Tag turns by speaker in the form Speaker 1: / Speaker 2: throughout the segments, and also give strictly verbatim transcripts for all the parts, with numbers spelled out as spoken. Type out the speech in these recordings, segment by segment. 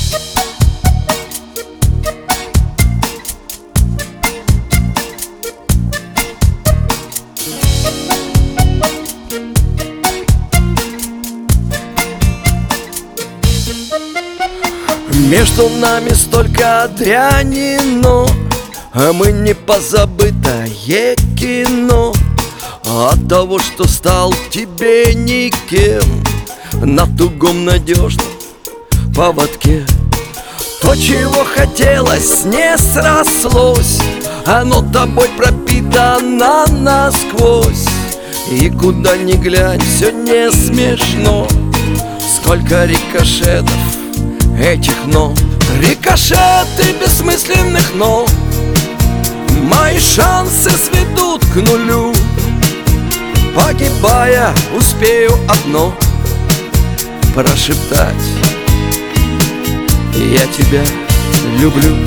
Speaker 1: Между нами столько дряни, но а мы не позабытое кино. От того, что стал тебе никем, на тугом надежном поводке. То, чего хотелось, не срослось, оно тобой пропитано насквозь. И куда ни глянь, все не смешно. Сколько рикошетов этих «но». Рикошеты бессмысленных «но». Мои шансы сведут к нулю. Погибая, успею одно прошептать: я тебя люблю.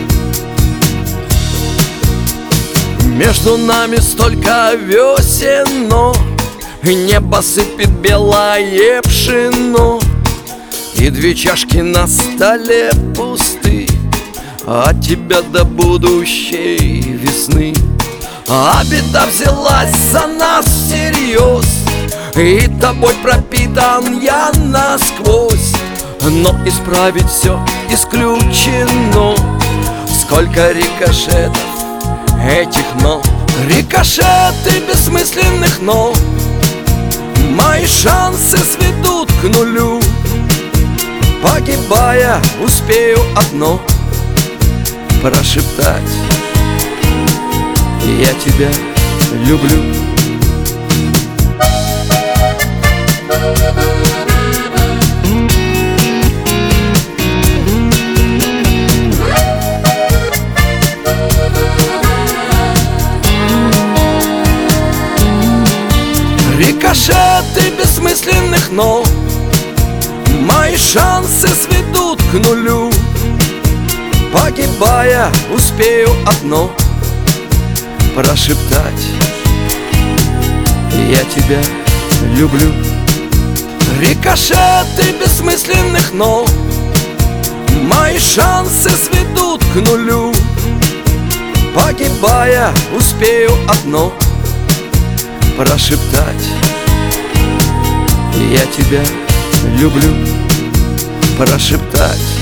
Speaker 1: Между нами столько весен, но небо сыпет белое пшено. И две чашки на столе пусты, от тебя до будущей весны. А беда взялась за нас всерьез, и тобой пропитан я насквозь. Но исправить все исключено. Сколько рикошетов этих «но». Рикошеты бессмысленных «но». Мои шансы сведут к нулю. Погибая, успею одно прошептать: я тебя люблю. Рикошеты бессмысленных «но». Мои шансы сведут к нулю. Погибая, успею одно прошептать: я тебя люблю. Рикошеты бессмысленных «но». Мои шансы сведут к нулю. Погибая, успею одно прошептать: я тебя люблю. Прошептать: